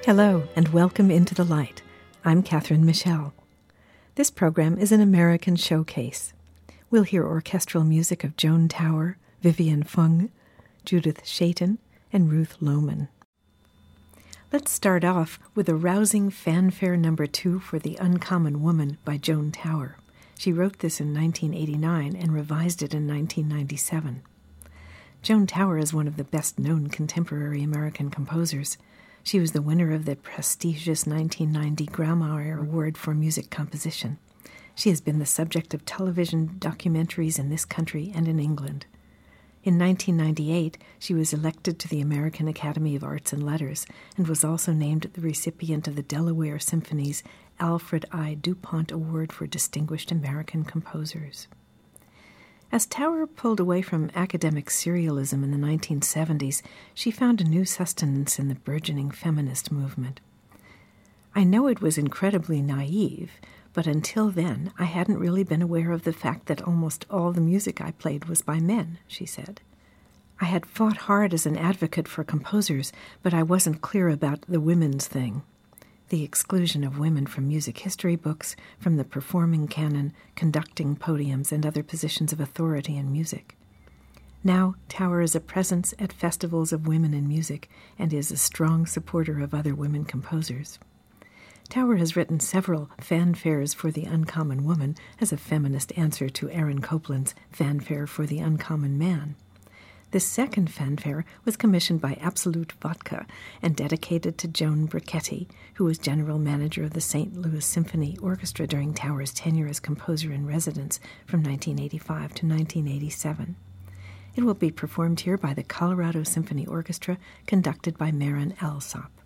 Hello, and welcome into the light. I'm Catherine Michelle. This program is an American showcase. We'll hear orchestral music of Joan Tower, Vivian Fung, Judith Chaitin, and Ruth Lohman. Let's start off with a rousing fanfare number 2 for The Uncommon Woman by Joan Tower. She wrote this in 1989 and revised it in 1997. Joan Tower is one of the best-known contemporary American composers. She was the winner of the prestigious 1990 Grammar Award for Music Composition. She has been the subject of television documentaries in this country and in England. In 1998, she was elected to the American Academy of Arts and Letters and was also named the recipient of the Delaware Symphony's Alfred I. DuPont Award for Distinguished American Composers. As Tower pulled away from academic serialism in the 1970s, she found a new sustenance in the burgeoning feminist movement. I know it was incredibly naive, but until then I hadn't really been aware of the fact that almost all the music I played was by men, she said. I had fought hard as an advocate for composers, but I wasn't clear about the women's thing. The exclusion of women from music history books, from the performing canon, conducting podiums, and other positions of authority in music. Now, Tower is a presence at festivals of women in music and is a strong supporter of other women composers. Tower has written several fanfares for The Uncommon Woman as a feminist answer to Aaron Copland's fanfare for The Uncommon Man. This second fanfare was commissioned by Absolute Vodka and dedicated to Joan Brachetti, who was general manager of the St. Louis Symphony Orchestra during Tower's tenure as composer-in-residence from 1985 to 1987. It will be performed here by the Colorado Symphony Orchestra, conducted by Maren Alsop.